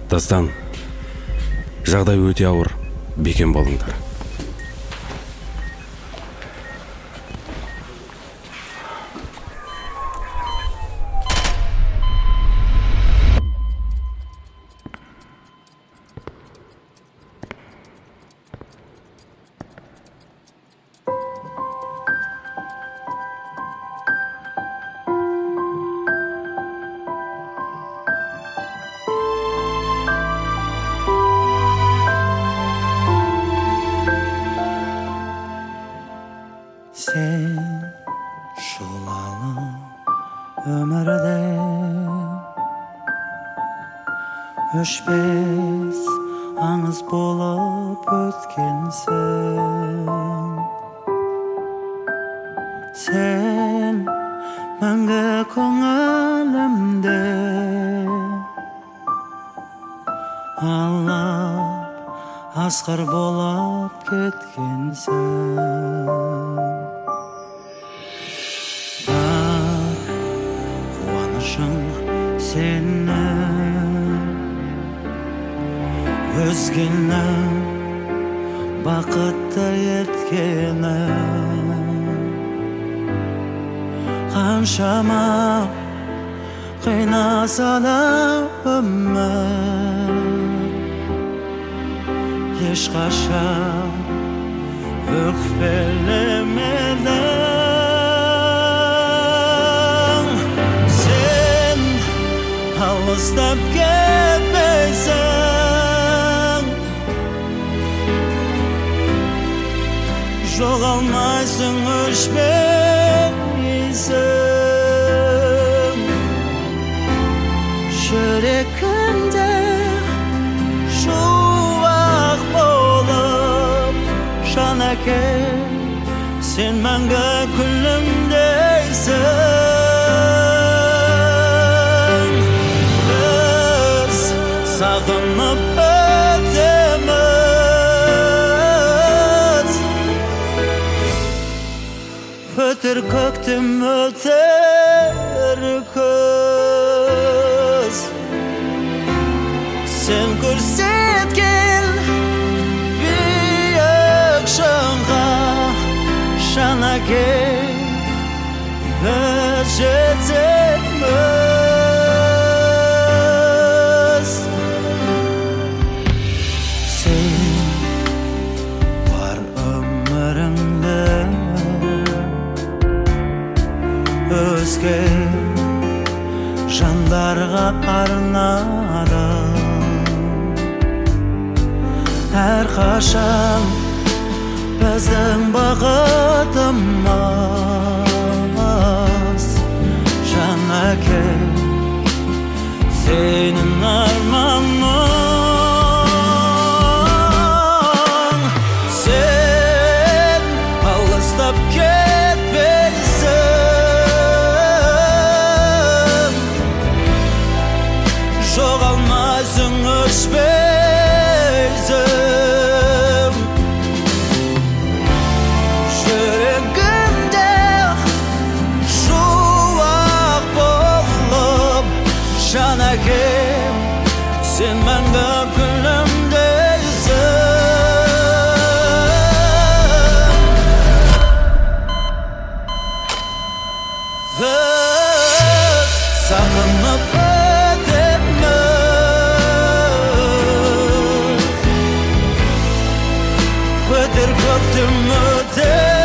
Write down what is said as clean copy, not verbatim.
Дастан, жағдай өте ауыр, бекем болыңдар. Sen şolalı ömürde öşpes аңыз болып өткенсің. Sen мәңгі көңілімде алып асқар болып кеткенсің. Senin özgünün baqıtda etkenin qanşama qiynasa da ömür ешқашан өкпелемедің. Sen алыстап кетпейсің, жоғалмайсың, өшпейсің. Жүрегімде шуақ болып жанекей, sen мәңгі күлімдейсің. Sağınıp ötemiz, ötür köktüm öter kız. Sen көрсеткен биік шыңға жанекей, біз жетеміз. Өзге жандарға арнадым, әрқашан біздің бақытымыз. Жанекей, сенің арманың. Sen алыстап кетпейсің, жоғалмайсың, өшпейсің. Жүрегімде шуақ болып жанекей, sen мәңгі күлімдейсің. Sağınıp ötemiz, ötür köktüm öter